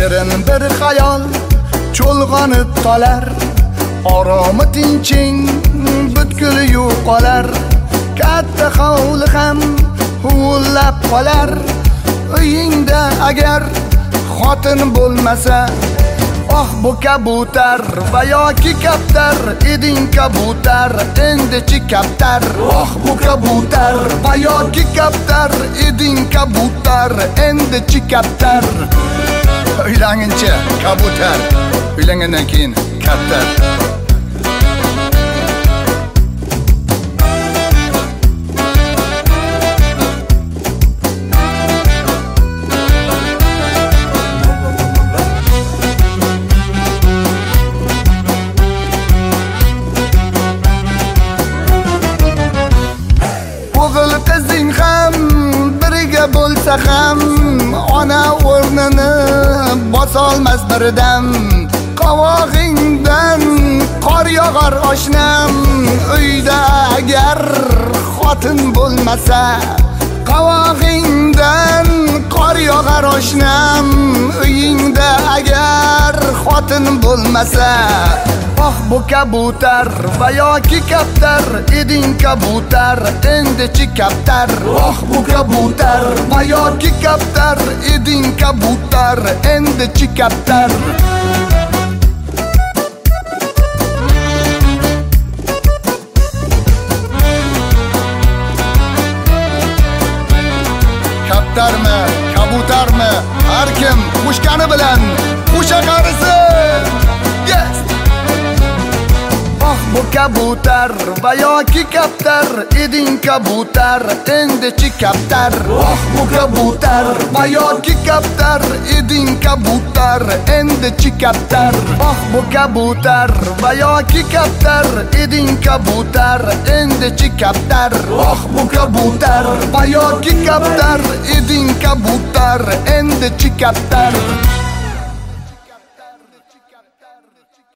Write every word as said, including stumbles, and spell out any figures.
shirin bir xayol cho'lg'onib qolar, oromi tinching butkul yo'qolar. Katta hovli ham huvillab qolar, uyingda agar xotin bo'lmasa. Oh bu kabutar va yoki kaptar, eding kabutar, endi-chi kaptar. Oh bu kabutar va yoki kaptar, eding kabutar, endi-chi kaptar. Uylanguncha kabutar, uylangandan keyin kaptar. Qizing ham biriga bo'lsa ham ona o'rnini bosolmas birdan. Qovog'ingdan qor yog'ar oshnam, uyda agar xotin bo'lmasa. Qovog'ingdan qor yog'ar oshnam, uyingda agar xotin bo'lmasa. Oh bu kabutar va yoki kaptar, eding kabutar, endi-chi kaptar. Oh bu kabutar va yoki kaptar, eding kabutar, endi-chi kaptar. Kaptarmi, kabutarmi, har kim qushgani bilan qusha qarisin. Yes! Oh bu kabutar va yoki kaptar, eding kabutar, endi-chi kaptar. Oh bu kabutar va yoki kaptar, eding kabutar, endi-chi kaptar. Oh bu kabutar va yoki kaptar, eding kabutar, endi-chi kaptar. Oh bu kabutar va yoki kaptar, eding kabutar, endi-chi kaptar.